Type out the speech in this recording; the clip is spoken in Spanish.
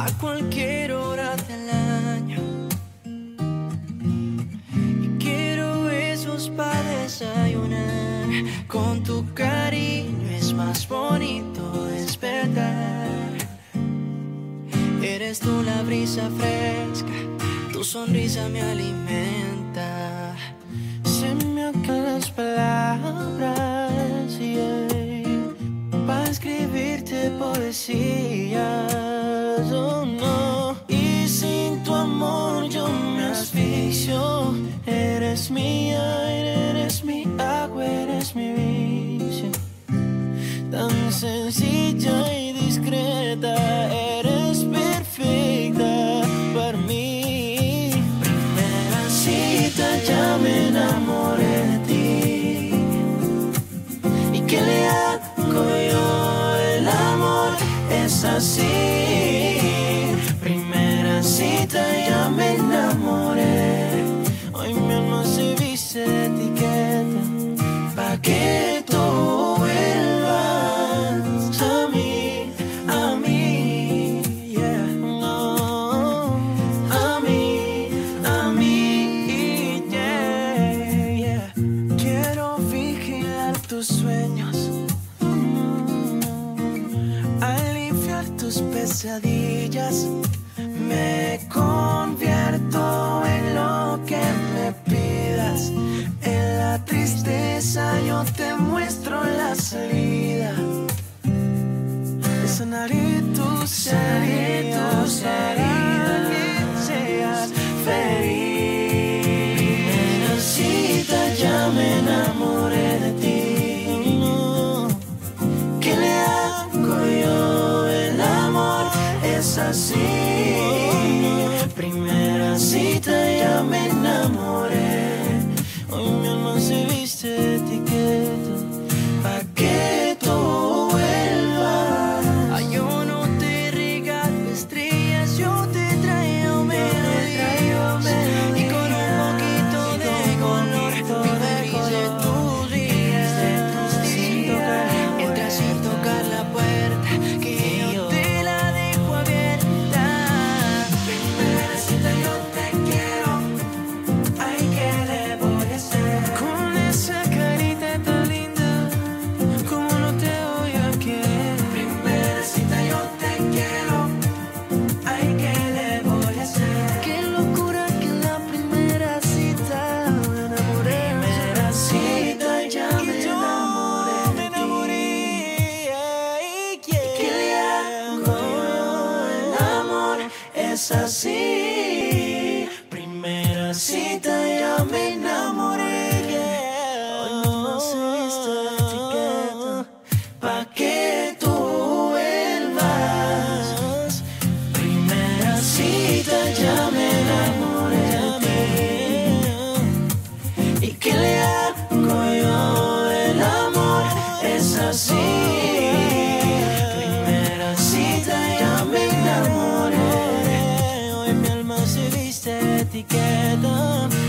a cualquier hora del año. Y quiero besos para desayunar. Con tu cariño es más bonito despertar. Eres tú la brisa fresca, tu sonrisa me alimenta. Se me acaban las palabras, para escribirte poesías, oh no. Y sin tu amor yo me asfixio. Eres mi aire, eres mi agua, eres mi vicio. Tan sencilla y discreta, eres perfecta para mí. Primera cita, ya me enamoré de ti. ¿Y qué le hago yo? El amor es así. Primera cita, ya me enamoré. Hoy mi alma se viste de etiqueta, pa' que tú vuelvas a mí, yeah. No, a mí, yeah, yeah. Quiero vigilar tus sueños, aliviar tus pesadillas. Me convierto en lo que me pidas. En la tristeza yo te muestro la salida. Sanaré tus heridas, que seas feliz. Primera cita, ya me enamoré de ti. ¿Qué le hago yo? El amor es así. Primera cita, ya me enamoré. Hoy mi alma se viste de etiqueta, pa' que tú vuelvas. Ay, yo no te regalo estrellas, yo te traigo melodías. Y con un poquito de color, visualice tus días. Entra sin tocar la puerta, que yo te la dejo abierta. Primera cita, yo te quiero. Ay, ¿qué le voy a hacer? Con esa carita tan linda, ¿cómo no te voy a querer? Primera cita, yo te quiero. Ay, ¿qué le voy a hacer? Qué locura que en la primera cita me enamoré. Primera cita, ya me enamoré. ¿Qué le hago? El amor es así. Primera cita, ya me enamoré. Hoy no se viste de etiqueta, pa' que tú vuelvas. Primera cita, ya me enamoré de ti. ¿Y qué le hago yo? El amor es así. Primera cita, ya me enamoré. Hoy mi alma se viste de etiqueta.